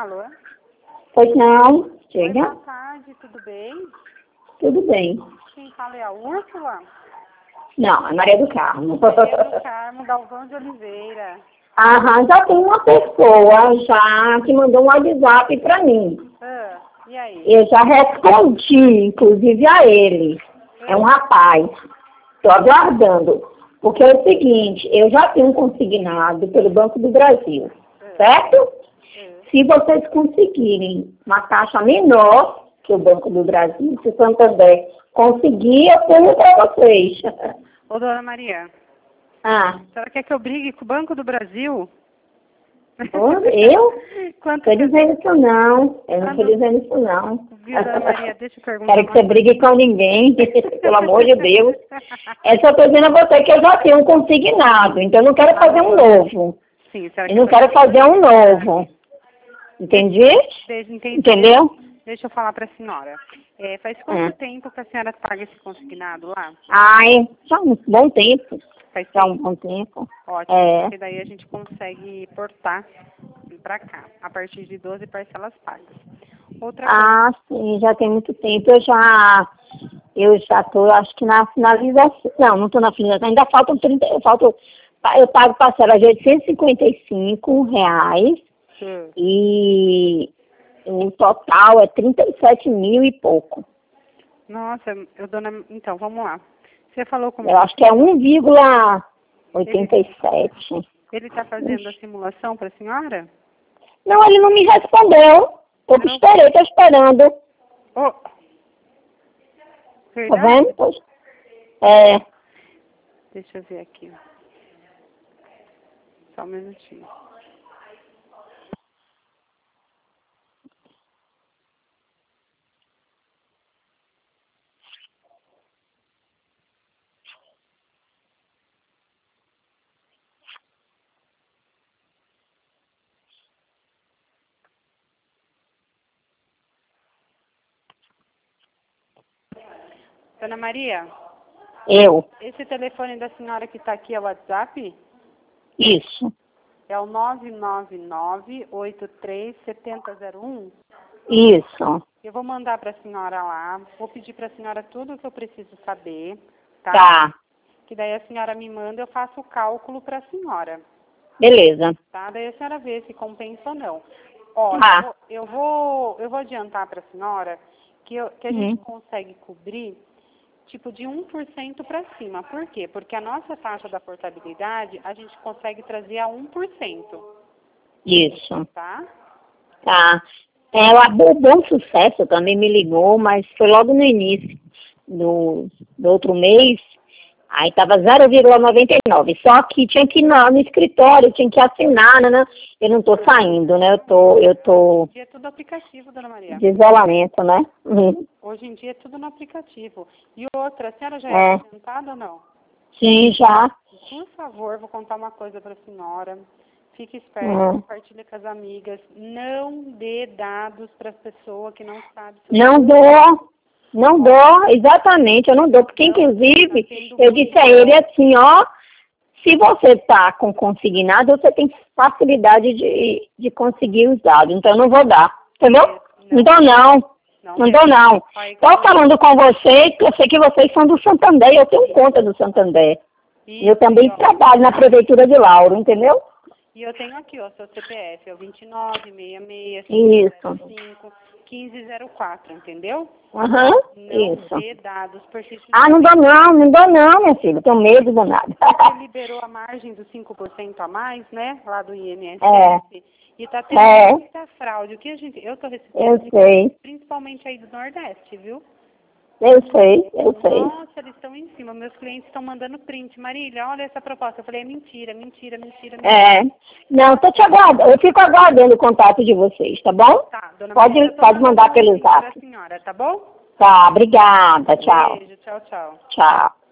Alô? Pois não, Oi, chega. boa tarde, tudo bem? Tudo bem. Quem fala é a Úrsula? Não, é Maria do Carmo. Maria do Carmo Galvão de Oliveira. Aham, já tem uma pessoa já que mandou um WhatsApp pra mim. E aí? Eu já respondi, inclusive, a ele. É um rapaz. Estou aguardando. Porque é o seguinte, eu já tenho um consignado pelo Banco do Brasil, certo? Se vocês conseguirem uma taxa menor que o Banco do Brasil, se o Santander conseguir, eu ponho para vocês. Ô, dona Maria, Ah, a senhora quer que eu brigue com o Banco do Brasil? eu? Quanto Estou dizendo isso não. Eu não estou Quando- dizendo isso não. Viu, dona Maria, deixa eu perguntar Quero que uma você brigue coisa. com ninguém, pelo amor de Deus. É só estou dizendo a você que eu já tenho um consignado, então eu não quero fazer um novo. Sim, a senhora Eu não quer quero fazer um novo. Entendi? Entendi. Entendeu? Deixa eu falar para a senhora. Faz quanto tempo que a senhora paga esse consignado lá? Ai, já um bom tempo. Faz Já tempo? um bom tempo. Ótimo, É. porque daí a gente consegue portar para cá, a partir de 12 parcelas pagas. Outra coisa, Ah, sim, já tem muito tempo. Eu já estou, acho que na finalização. Não estou na finalização. Ainda faltam 30, eu pago parcela de R$ 855 e o total é 37 mil e pouco. nossa, então, vamos lá. Você falou com Eu acho que é 1,87. ele está fazendo a simulação para a senhora? Não, ele não me respondeu. Eu Não. esperei, estou esperando. Oh, Tá verdade? vendo? Pois- É. Deixa eu ver aqui. Só um minutinho. Dona Maria, Eu. esse telefone da senhora que está aqui é o WhatsApp? Isso. É o 999-837001? Isso. Eu vou mandar para a senhora lá, vou pedir para a senhora tudo o que eu preciso saber, tá? Tá. Que daí a senhora me manda, eu faço o cálculo para a senhora, Beleza. tá? Daí a senhora vê se compensa ou não. Ó, Tá. eu vou adiantar para a senhora que a gente consegue cobrir tipo de 1% para cima. Por quê? Porque a nossa taxa da portabilidade, a gente consegue trazer a 1%, Isso. tá? Tá. O Bom Sucesso também me ligou, mas foi logo no início do outro mês. Aí estava 0,99. Só que tinha que ir no escritório, tinha que assinar, né? Eu não estou saindo, né? Eu tô Hoje em dia é tudo aplicativo, dona Maria. de isolamento, né? Hoje em dia é tudo no aplicativo. E outra, a senhora já é aposentada ou não? Sim, já. Por favor, vou contar uma coisa para a senhora. Fique esperta, compartilhe com as amigas. Não dê dados para as pessoas que não sabem. Não dou, exatamente, eu não dou. Porque, inclusive, eu disse a ele assim, ó, se você está com consignado, você tem facilidade de conseguir os dados. Então, eu não vou dar, entendeu? Não dou, não. Não dou, não. Estou falando com vocês, porque eu sei que vocês são do Santander, eu tenho conta do Santander. E eu também trabalho na Prefeitura de Lauro, entendeu? E eu tenho aqui, ó, seu CPF, é o 2966 Isso. 1504, entendeu? Aham, Não isso. dê dados, porque Ah, não dou não, minha filha, tenho medo danado. você liberou a margem dos 5% a mais, né, lá do INSS, e tá tendo muita fraude. O que eu tô recebendo, Eu sei, principalmente aí do Nordeste, viu? eu sei. Nossa, eles estão em cima, meus clientes estão mandando print. Marília, olha essa proposta. Eu falei, é mentira. Não, tô te aguardando, eu fico aguardando o contato de vocês, tá bom? Tá, dona Maria, eu tô Pode mandar pelo pra zap. senhora, tá bom? Tá, obrigada, tchau. Beijo, tchau, tchau. Tchau.